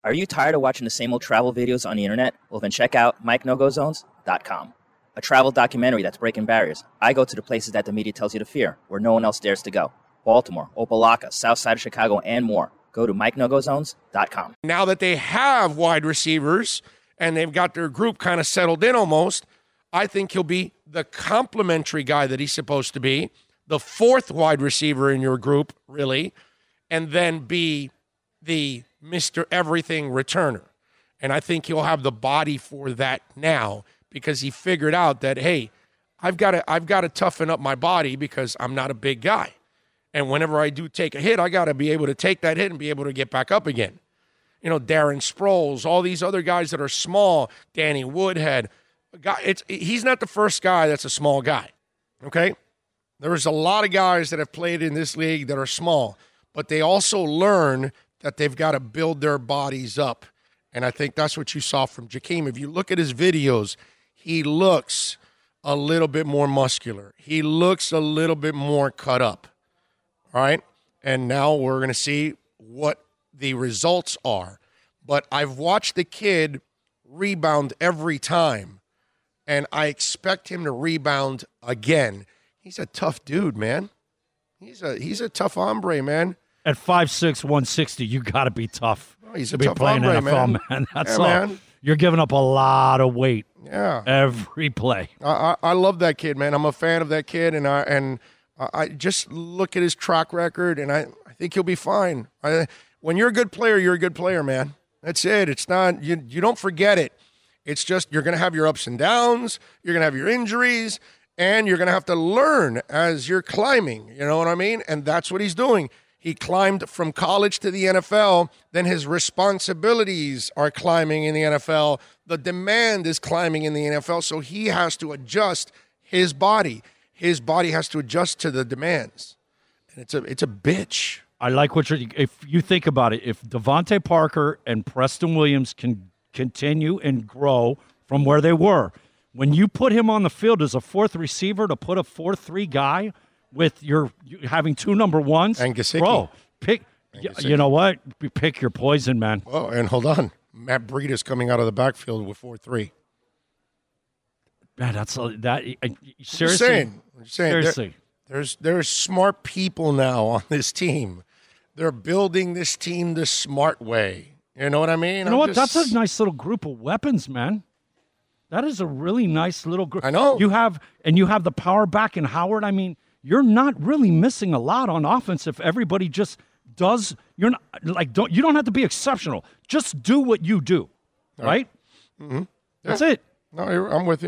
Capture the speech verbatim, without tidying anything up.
Are you tired of watching the same old travel videos on the internet? Well, then check out Mike No Go Zones dot com, a travel documentary that's breaking barriers. I go to the places that the media tells you to fear, where no one else dares to go. Baltimore, Opelika, South Side of Chicago, and more. Go to Mike No Go Zones dot com. Now that they have wide receivers and they've got their group kind of settled in almost, I think he'll be the complementary guy that he's supposed to be, the fourth wide receiver in your group, really, and then be the Mister Everything returner. And I think he'll have the body for that now because he figured out that, hey, I've got to I've got to toughen up my body because I'm not a big guy. And whenever I do take a hit, I got to be able to take that hit and be able to get back up again. You know, Darren Sproles, all these other guys that are small, Danny Woodhead. Guy, it's he's not the first guy that's a small guy, okay? There's a lot of guys that have played in this league that are small, but they also learn that they've got to build their bodies up. And I think that's what you saw from Jakeem. If you look at his videos, he looks a little bit more muscular. He looks a little bit more cut up, all right? And now we're going to see what the results are. But I've watched the kid rebound every time, and I expect him to rebound again. He's a tough dude, man. He's a he's a tough hombre, man. At five six, one sixty, you got to be tough. Oh, he's a to be tough playing hombre, N F L, man. man. That's yeah, all. Man. You're giving up a lot of weight. Yeah. Every play. I, I I love that kid, man. I'm a fan of that kid, and I and I just look at his track record, and I, I think he'll be fine. I, when you're a good player, you're a good player, man. That's it. It's not you. You don't forget it. It's just you're going to have your ups and downs. You're going to have your injuries, and you're going to have to learn as you're climbing. You know what I mean? And that's what he's doing. He climbed from college to the N F L. Then his responsibilities are climbing in the N F L. The demand is climbing in the N F L. So he has to adjust his body. His body has to adjust to the demands. And it's a it's a bitch. I like what you're, if you think about it, if Devontae Parker and Preston Williams can continue and grow from where they were, when you put him on the field as a fourth receiver to put a four three guy with your you having two number ones, and Gesicki. bro, pick. And y- you know what? Pick your poison, man. Oh, and hold on, Matt Breida's coming out of the backfield with four three. Man, that's a, that. Uh, seriously, I'm just saying, I'm just saying seriously. There, there's there's smart people now on this team. They're building this team the smart way. You know what I mean? You know I'm what? just... That's a nice little group of weapons, man. That is a really nice little group. I know. You have, and you have the power back in Howard. I mean, you're not really missing a lot on offense if everybody just does. You're not like don't. You don't have to be exceptional. Just do what you do, right? Mm-hmm. Yeah. That's it. No, I'm with you.